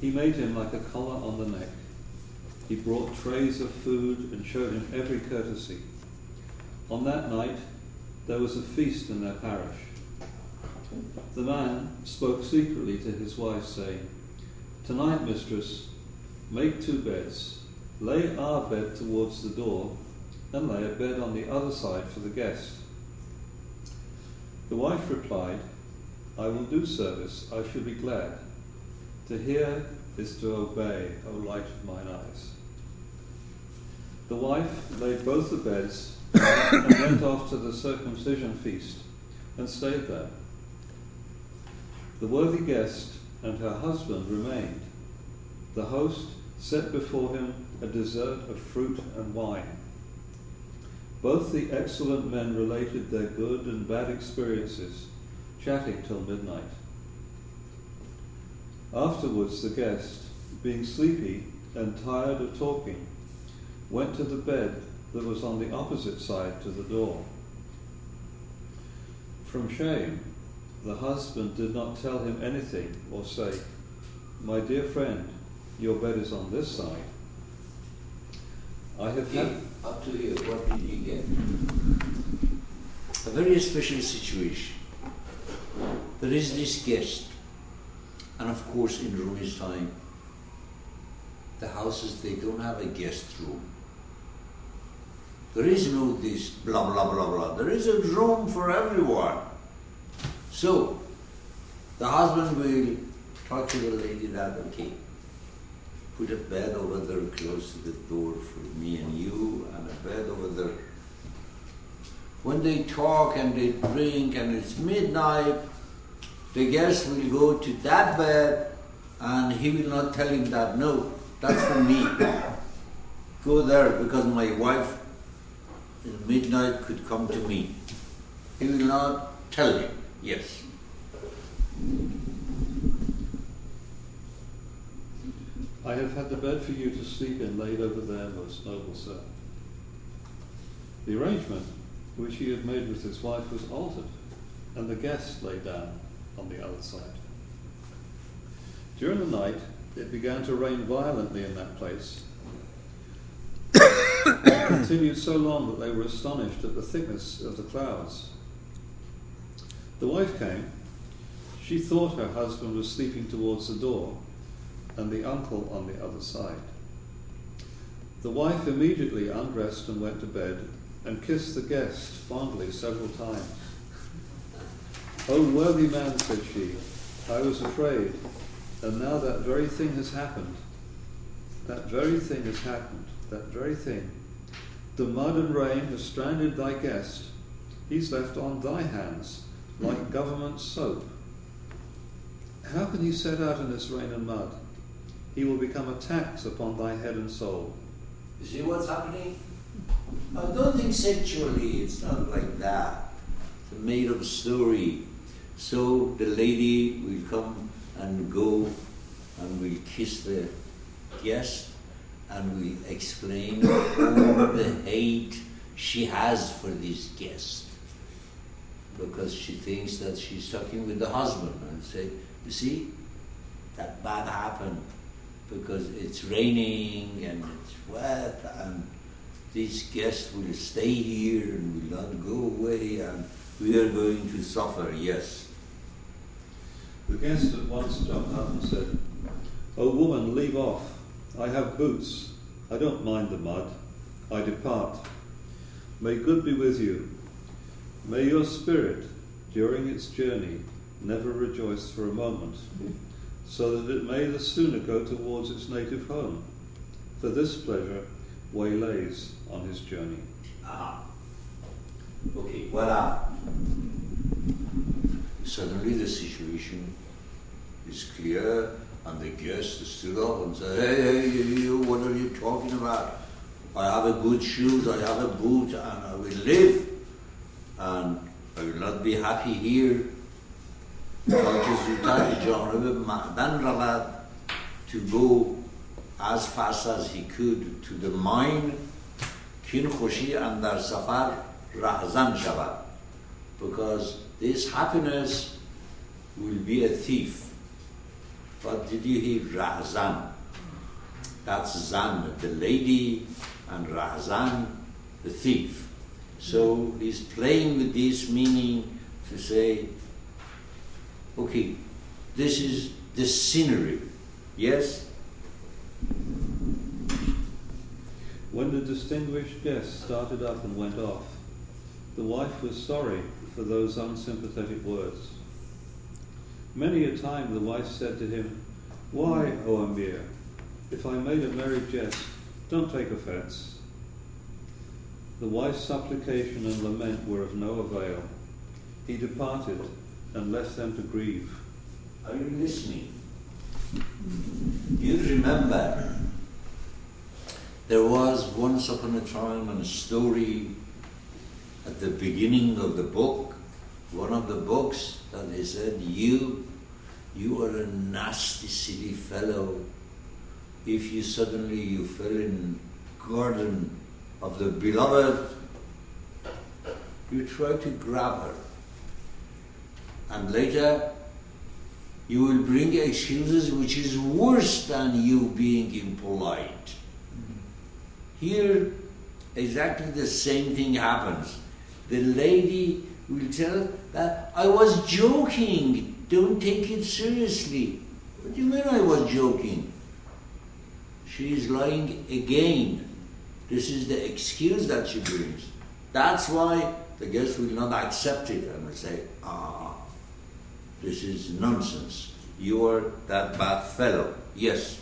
He made him like a collar on the neck. He brought trays of food and showed him every courtesy. On that night, there was a feast in their parish. The man spoke secretly to his wife, saying, "Tonight, mistress, make 2 beds. Lay our bed towards the door, and lay a bed on the other side for the guest." The wife replied, "I will do service, I should be glad. To hear is to obey, O light of mine eyes." The wife laid both the beds and went off to the circumcision feast and stayed there. The worthy guest and her husband remained. The host set before him a dessert of fruit and wine. Both the excellent men related their good and bad experiences, chatting till midnight. Afterwards the guest, being sleepy and tired of talking, went to the bed that was on the opposite side to the door. From shame, the husband did not tell him anything or say, "My dear friend, your bed is on this side." I have had... Up to here, what did he get? A very special situation. There is this guest, and of course in Rumi's time, the houses, they don't have a guest room. There is no this blah blah blah blah. There is a room for everyone. So, the husband will talk to the lady that, okay, put a bed over there close to the door for me and you, and a bed over there. When they talk and they drink and it's midnight, the guest will go to that bed and he will not tell him that, no, that's for me. Go there because my wife in midnight could come to me. He will not tell him, yes. I have had the bed for you to sleep in laid over there, most noble sir. The arrangement which he had made with his wife was altered, and the guest lay down on the other side. During the night, it began to rain violently in that place. It continued so long that they were astonished at the thickness of the clouds. The wife came. She thought her husband was sleeping towards the door, and the uncle on the other side. The wife immediately undressed and went to bed, and kissed the guest fondly several times. "O worthy man," said she, "I was afraid, and now that very thing has happened. That very thing has happened, that very thing. The mud and rain has stranded thy guest. He's left on thy hands, like government soap. How can he set out in this rain and mud? He will become a tax upon thy head and soul." You see what's happening? I don't think sexually, it's not like that. It's a made-up story. So the lady will come and go and will kiss the guest and will explain all the hate she has for this guest, because she thinks that she's talking with the husband, and say, "You see, that bad happened because it's raining and it's wet, and this guest will stay here and will not go away, and we are going to suffer." Yes. The guest at once jumped up and said, "O woman, leave off. I have boots. I don't mind the mud. I depart. May good be with you. May your spirit, during its journey, never rejoice for a moment, so that it may the sooner go towards its native home. For this pleasure waylays on his journey." Okay, voila. Suddenly the situation is clear, and the guest stood up and said, hey, you, what are you talking about? I have a good shoes, I have a boot, and I will live, and I will not be happy here. To go as fast as he could to the mine, kin khoshi andar safar rahzan shavad, because this happiness will be a thief. But did you hear Rahzan? That's Zan, the lady, and Rahzan, the thief. So he's playing with this meaning to say, okay, this is the scenery. Yes? When the distinguished guest started up and went off, the wife was sorry for those unsympathetic words. Many a time the wife said to him, "Why, O Amir, if I made a merry jest, don't take offence." The wife's supplication and lament were of no avail. He departed and left them to grieve. Are you listening? You remember, there was once upon a time a story at the beginning of the book, one of the books, that they said, you are a nasty, silly fellow. If you suddenly fell in garden of the beloved, you try to grab her. And later, you will bring excuses which is worse than you being impolite. Here, exactly the same thing happens. The lady will tell that I was joking, don't take it seriously. What do you mean I was joking? She is lying again. This is the excuse that she brings. That's why the guest will not accept it and will say, this is nonsense. You are that bad fellow. Yes.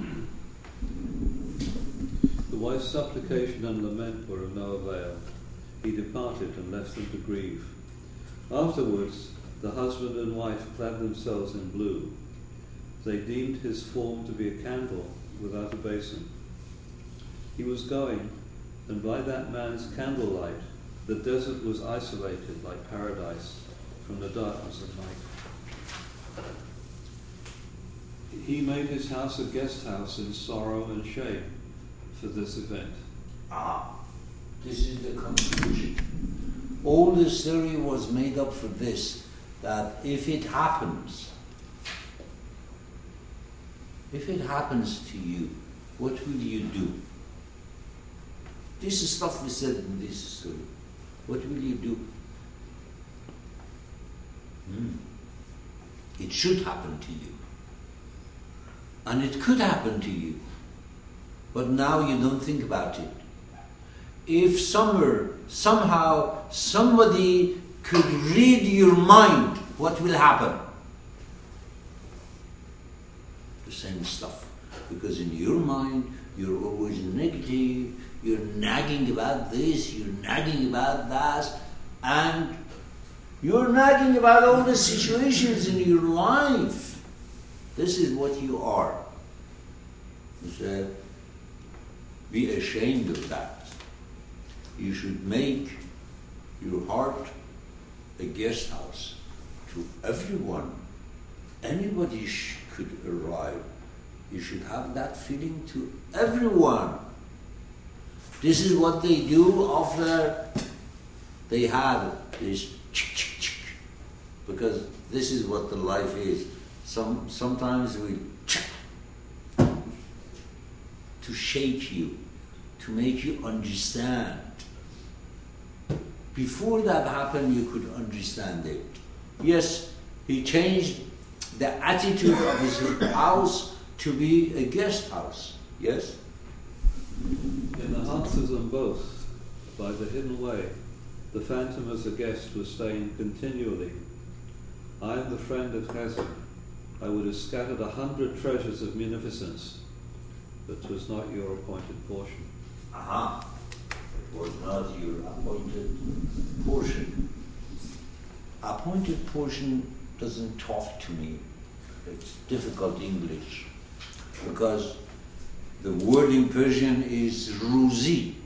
The wife's supplication and lament were of no avail. He departed and left them to grieve. Afterwards, the husband and wife clad themselves in blue. They deemed his form to be a candle without a basin. He was going, and by that man's candlelight, the desert was isolated like paradise from the darkness of night. He made his house a guest house in sorrow and shame for this event. This is the conclusion. All the story was made up for this, that if it happens to you, what will you do? This is stuff we said in this story. What will you do? It should happen to you. And it could happen to you. But now you don't think about it. If somehow somebody could read your mind, what will happen? The same stuff. Because in your mind, you're always negative, you're nagging about this, you're nagging about that, and you're nagging about all the situations in your life. This is what you are. He said, be ashamed of that. You should make your heart a guest house to everyone. Anybody could arrive. You should have that feeling to everyone. This is what they do after they have this because this is what the life is. Sometimes we to shake you, to make you understand. Before that happened, you could understand it. Yes, he changed the attitude of his house to be a guest house. Yes? In the hearts of them both, by the hidden way, the phantom as a guest was saying continually, I am the friend of Hazim. I would have scattered 100 treasures of munificence, but 'twas not your appointed portion. It was not your appointed portion. Appointed portion doesn't talk to me. It's difficult English. Because the word in Persian is ruzi.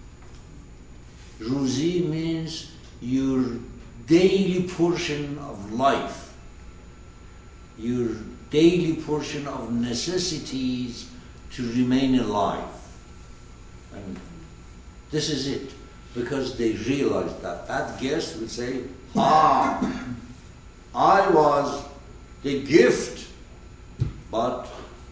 Ruzi means your daily portion of life. Your daily portion of necessities to remain alive. And this is it. Because they realized that guest would say, I was the gift but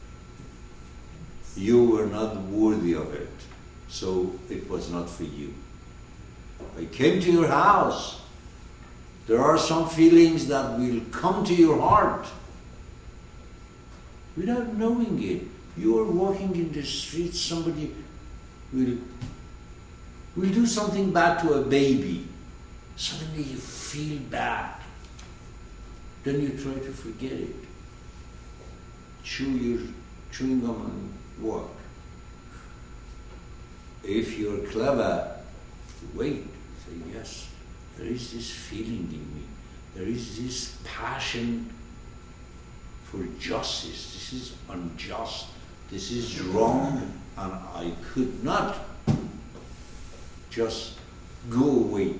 you were not worthy of it, so it was not for you. I came to your house. There are some feelings that will come to your heart without knowing it. You are walking in the street, somebody will do something bad to a baby. Suddenly you feel bad. Then you try to forget it. Chew your chewing gum and walk. If you're clever, wait, say yes, there is this feeling in me. There is this passion for justice. This is unjust. This is wrong, and I could not just go away.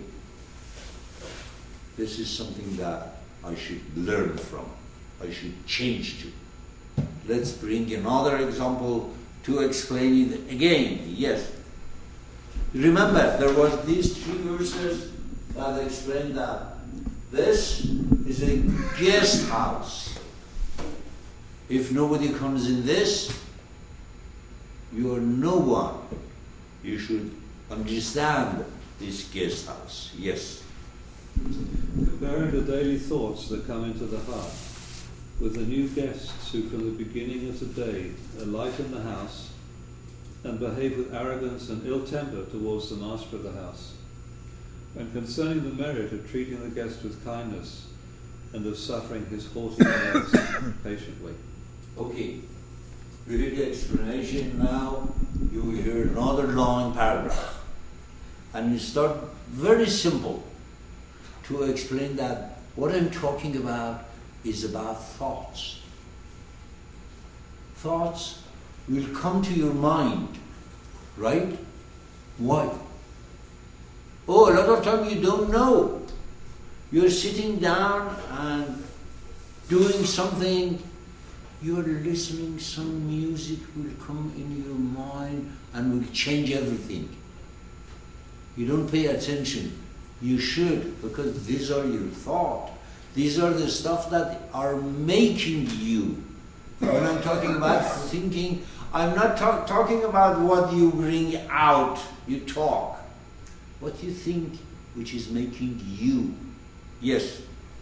This is something that I should learn from. I should change to. Let's bring another example to explain it again. Yes. Remember, there was these 3 verses that explain that this is a guest house. If nobody comes in this, you are no one. You should understand this guest house. Yes. Comparing the daily thoughts that come into the heart with the new guests who from the beginning of the day alight in the house and behave with arrogance and ill temper towards the master of the house, and concerning the merit of treating the guest with kindness and of suffering his haughty airs patiently. Okay, we heard the explanation. Now you will hear another long paragraph, and you start very simple to explain that what I'm talking about is about thoughts. Thoughts will come to your mind, right? Why? Oh, a lot of time you don't know. You're sitting down and doing something, you're listening, some music will come in your mind and will change everything. You don't pay attention. You should, because these are your thoughts. These are the stuff that are making you. When I'm talking about thinking, I'm not talking about what you bring out, you talk. What you think, which is making you. Yes?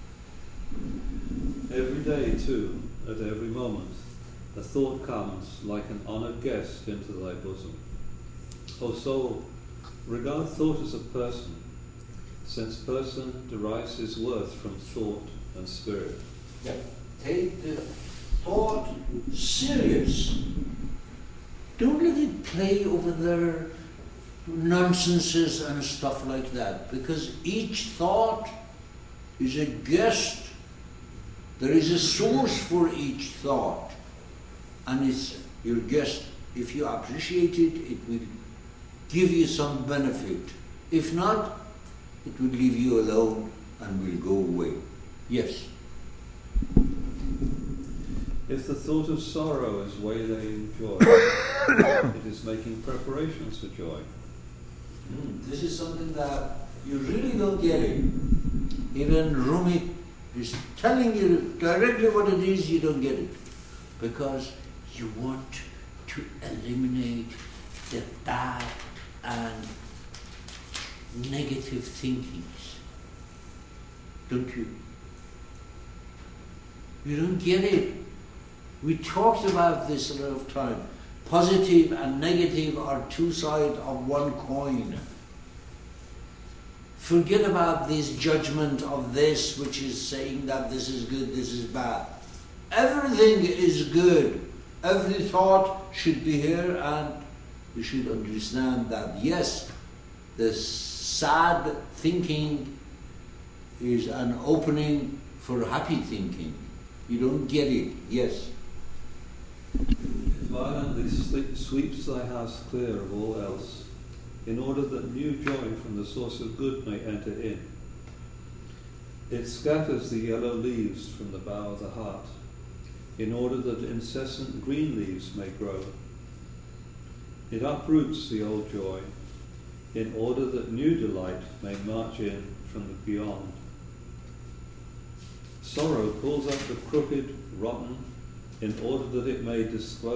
Every day, too, at every moment, a thought comes like an honoured guest into thy bosom. O soul, regard thought as a person, since person derives his worth from thought and spirit. Yeah. Take the thought serious. Don't let it play over there, nonsenses and stuff like that, because each thought is a guest. There is a source for each thought, and it's your guest. If you appreciate it, it will give you some benefit. If not, it will leave you alone and will go away. Yes? If the thought of sorrow is waylaying joy, it is making preparations for joy. This is something that you really don't get it. Even Rumi is telling you directly what it is, you don't get it. Because you want to eliminate the bad and negative thinkings. Don't you? You don't get it. We talked about this a lot of time. Positive and negative are 2 sides of one coin. Forget about this judgment of this, which is saying that this is good, this is bad. Everything is good. Every thought should be here, and you should understand that, yes, the sad thinking is an opening for happy thinking. You don't get it. Yes? Violently sweeps thy house clear of all else, in order that new joy from the source of good may enter in. It scatters the yellow leaves from the bough of the heart, in order that incessant green leaves may grow. It uproots the old joy, in order that new delight may march in from the beyond. Sorrow pulls up the crooked, rotten, in order that it may disclose